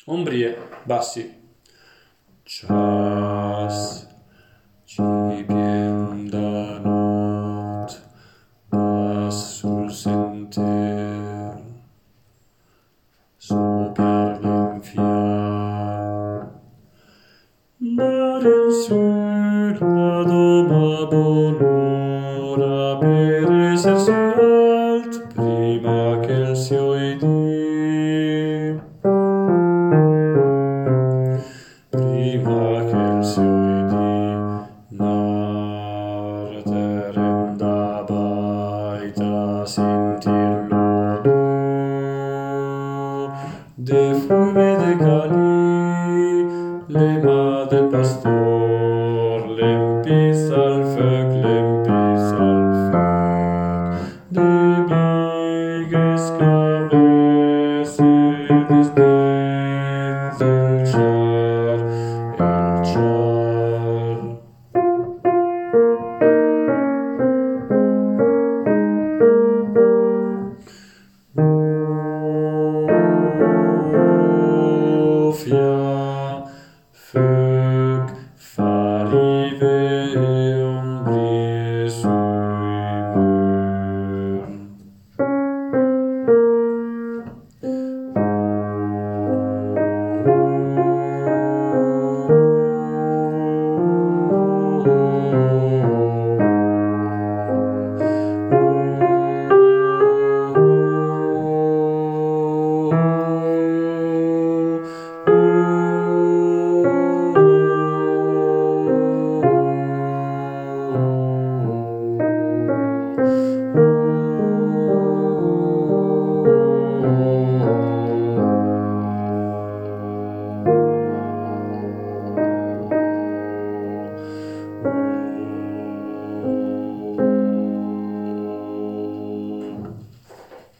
Ombrie, bassi. Čas cipiem da not, pas sul senter, super l'infiam. Mare sulla doma bonora per esser salt prima che il sio idì. Prima che il sio idì n'arterem da baita sentirlo de fume de cali, lema del pastore.